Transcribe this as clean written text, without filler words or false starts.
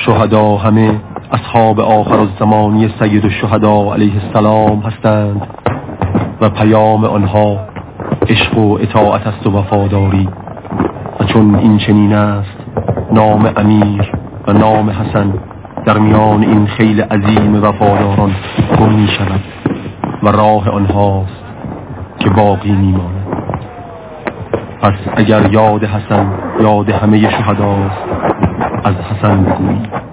شهدا همه اصحاب آخر الزمانی سید الشهدا علیه السلام هستند و پیام آنها عشق و اطاعت است و وفاداری. و چون این چنین است نام امیر و نام حسن در میان این خیل عظیم وفاداران گم می شود و راه آنهاست که باقی می ماند. پس اگر یاد حسن یاد همه شهداست، از حسن بگویید.